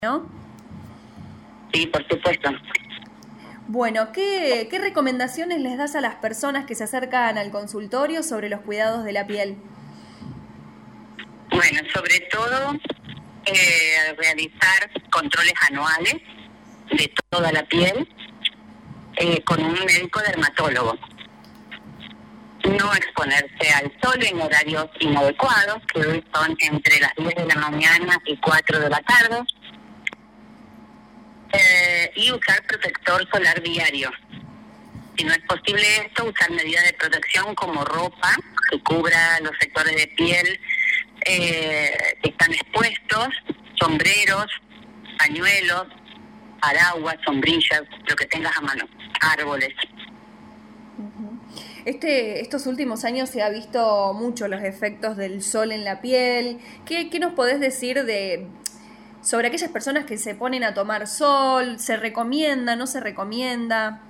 ¿No? Sí, por supuesto. Bueno, ¿qué recomendaciones les das a las personas que se acercan al consultorio sobre los cuidados de la piel? Bueno, sobre todo realizar controles anuales de toda la piel con un médico dermatólogo. No exponerse al sol en horarios inadecuados, que hoy son entre las 10 de la mañana y 4 de la tarde. Y usar protector solar diario. Si no es posible esto, usar medidas de protección como ropa que cubra los sectores de piel que están expuestos, sombreros, pañuelos, paraguas, sombrillas, lo que tengas a mano, árboles. Estos últimos años se ha visto mucho los efectos del sol en la piel. ¿Qué nos podés decir sobre aquellas personas que se ponen a tomar sol? ¿Se recomienda, no se recomienda?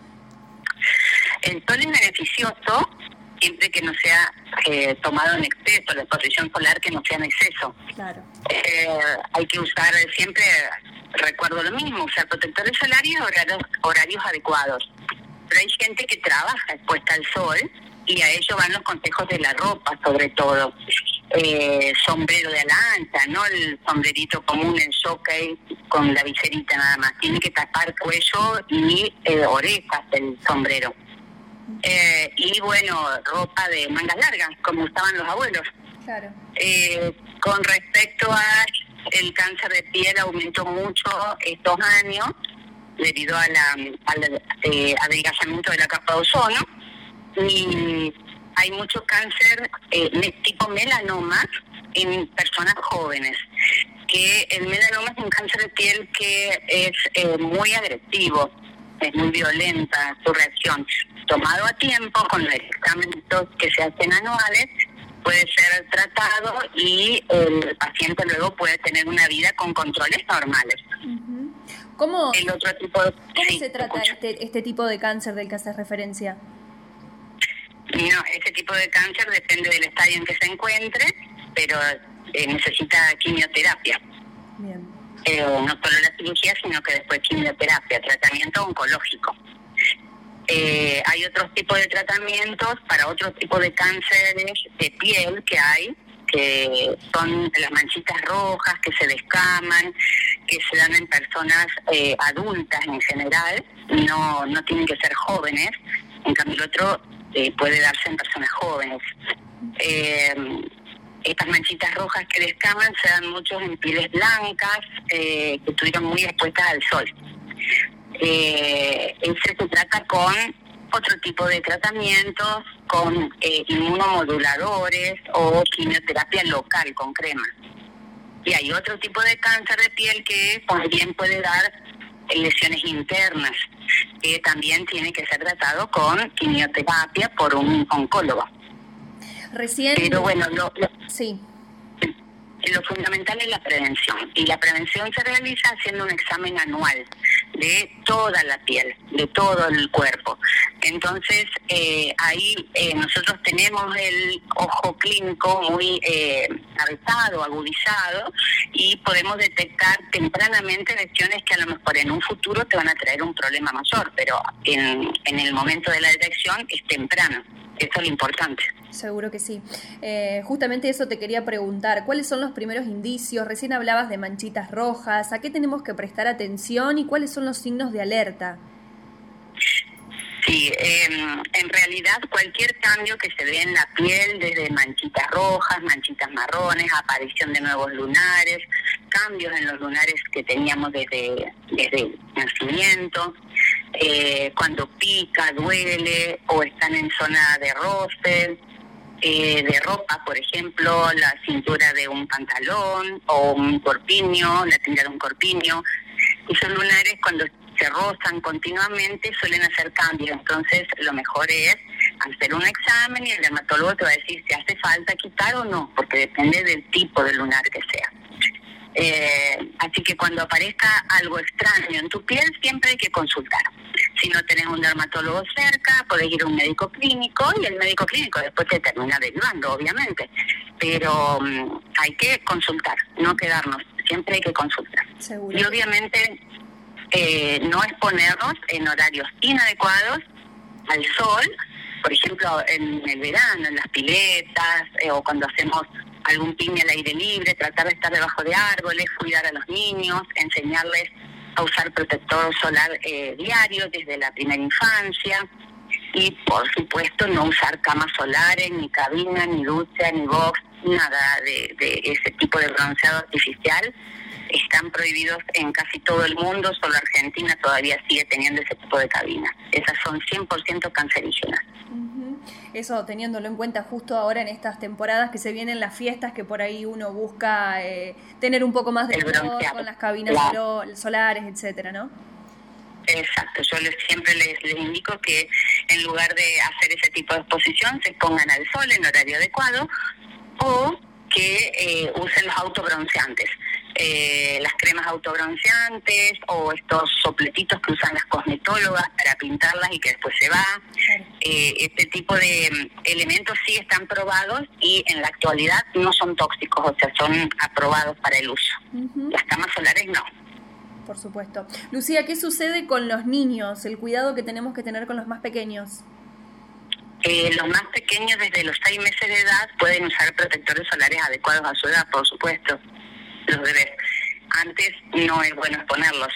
El sol es beneficioso siempre que no sea tomado en exceso, la exposición solar que no sea en exceso. Claro. Hay que usar siempre, recuerdo lo mismo, usar protectores solares y horarios adecuados. Pero hay gente que trabaja expuesta al sol y a ello van los consejos de la ropa, sobre todo. Sombrero de ala ancha, no el sombrerito común, el jockey con la viserita nada más. Tiene que tapar cuello y orejas el sombrero. Y bueno, ropa de mangas largas, como usaban los abuelos. Claro. Con respecto a el cáncer de piel, aumentó mucho estos años debido al adelgazamiento de la capa de ozono, y hay mucho cáncer tipo melanoma en personas jóvenes, que el melanoma es un cáncer de piel que es muy agresivo, es muy violenta su reacción. Tomado a tiempo, con los medicamentos que se hacen anuales, puede ser tratado y el paciente luego puede tener una vida con controles normales. ¿Cómo sí, se trata este tipo de cáncer del que haces referencia? No, ese tipo de cáncer depende del estadio en que se encuentre, pero necesita quimioterapia. Bien. No solo la cirugía, sino que después quimioterapia, tratamiento oncológico. Hay otros tipos de tratamientos para otros tipos de cánceres de piel que son las manchitas rojas, que se descaman, que se dan en personas adultas en general, no tienen que ser jóvenes. En cambio el otro puede darse en personas jóvenes. Estas manchitas rojas que descaman se dan muchos en pieles blancas que estuvieron muy expuestas al sol. Ese se trata con otro tipo de tratamientos, con inmunomoduladores o quimioterapia local con crema. Y hay otro tipo de cáncer de piel que también puede dar lesiones internas, que también tiene que ser tratado con quimioterapia por un oncólogo. Pero bueno, sí. Lo fundamental es la prevención, y la prevención se realiza haciendo un examen anual de toda la piel, de todo el cuerpo. Entonces, ahí nosotros tenemos el ojo clínico muy avesado, agudizado, y podemos detectar tempranamente lesiones que a lo mejor en un futuro te van a traer un problema mayor, pero en el momento de la detección es temprano. Eso es lo importante. Seguro que sí. Justamente eso te quería preguntar. ¿Cuáles son los primeros indicios? Recién hablabas de manchitas rojas. ¿A qué tenemos que prestar atención y cuáles son los signos de alerta? Sí, en realidad cualquier cambio que se dé en la piel, desde manchitas rojas, manchitas marrones, aparición de nuevos lunares, cambios en los lunares que teníamos desde el nacimiento, cuando pica, duele o están en zona de roce, de ropa, por ejemplo, la cintura de un pantalón o un corpiño, la tira de un corpiño. Esos lunares, cuando se rozan continuamente, suelen hacer cambios. Entonces lo mejor es hacer un examen y el dermatólogo te va a decir si hace falta quitar o no, porque depende del tipo de lunar que sea. Así que cuando aparezca algo extraño en tu piel, siempre hay que consultar. Si no tenés un dermatólogo cerca, podés ir a un médico clínico, y el médico clínico después te termina derivando, obviamente. Pero hay que consultar, no quedarnos siempre hay que consultar. Seguro. Y obviamente no exponernos en horarios inadecuados al sol, por ejemplo, en el verano, en las piletas, o cuando hacemos algún picnic al aire libre, tratar de estar debajo de árboles, cuidar a los niños, enseñarles a usar protector solar diario desde la primera infancia. Y por supuesto no usar camas solares, ni cabina, ni ducha, ni box, nada de ese tipo de bronceado artificial. Están prohibidos en casi todo el mundo, solo Argentina todavía sigue teniendo ese tipo de cabinas. Esas son 100% cancerígenas. Eso teniéndolo en cuenta justo ahora en estas temporadas que se vienen las fiestas, que por ahí uno busca tener un poco más de color con las cabinas solares, etcétera, ¿no? Exacto, yo siempre les indico que en lugar de hacer ese tipo de exposición se pongan al sol en horario adecuado, o que usen los autobronceantes, las cremas autobronceantes o estos sopletitos que usan las cosmetólogas para pintarlas y que después se va. Este tipo de elementos sí están probados y en la actualidad no son tóxicos, o sea, son aprobados para el uso. Las camas solares no. Por supuesto. Lucía, ¿qué sucede con los niños? El cuidado que tenemos que tener con los más pequeños. Los más pequeños, desde los 6 meses de edad, pueden usar protectores solares adecuados a su edad, por supuesto. Los bebés. Antes no es bueno exponerlos.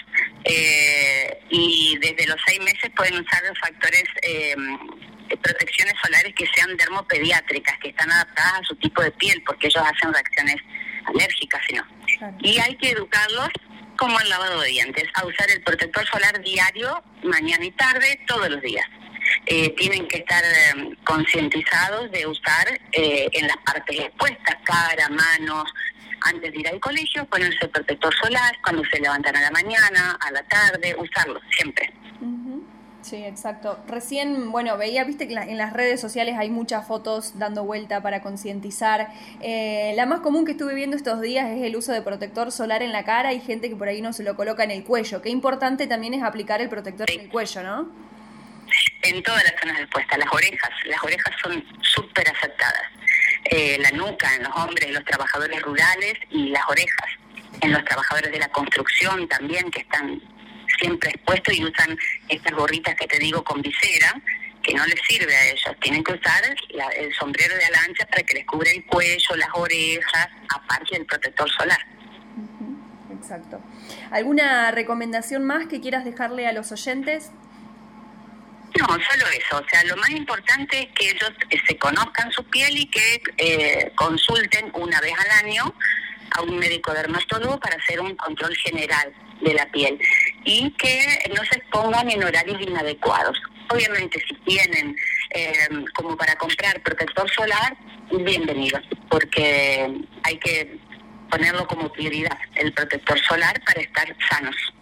Y desde los 6 meses pueden usar los factores, protecciones solares que sean dermopediátricas, que están adaptadas a su tipo de piel, porque ellos hacen reacciones alérgicas, si no. Claro. Y hay que educarlos, como el lavado de dientes, a usar el protector solar diario, mañana y tarde, todos los días. Tienen que estar concientizados de usar en las partes expuestas, cara, manos, antes de ir al colegio, ponerse el protector solar, cuando se levantan a la mañana, a la tarde, usarlo siempre. Sí, exacto. Recién, veía, viste que en las redes sociales hay muchas fotos dando vuelta para concientizar. La más común que estuve viendo estos días es el uso de protector solar en la cara. Hay gente que por ahí no se lo coloca en el cuello. Qué importante también es aplicar el protector en el cuello, ¿no? En todas las zonas expuestas, las orejas son súper afectadas. La nuca en los hombres, en los trabajadores rurales, y las orejas en los trabajadores de la construcción también, que están siempre expuestos y usan estas gorritas que te digo con visera, que no les sirve a ellos. Tienen que usar el sombrero de ala ancha para que les cubra el cuello, las orejas, aparte del protector solar. Exacto. ¿Alguna recomendación más que quieras dejarle a los oyentes? No, solo eso. O sea, lo más importante es que ellos se conozcan su piel y que consulten una vez al año a un médico dermatólogo para hacer un control general de la piel y que no se expongan en horarios inadecuados. Obviamente, si tienen como para comprar protector solar, bienvenidos, porque hay que ponerlo como prioridad, el protector solar, para estar sanos.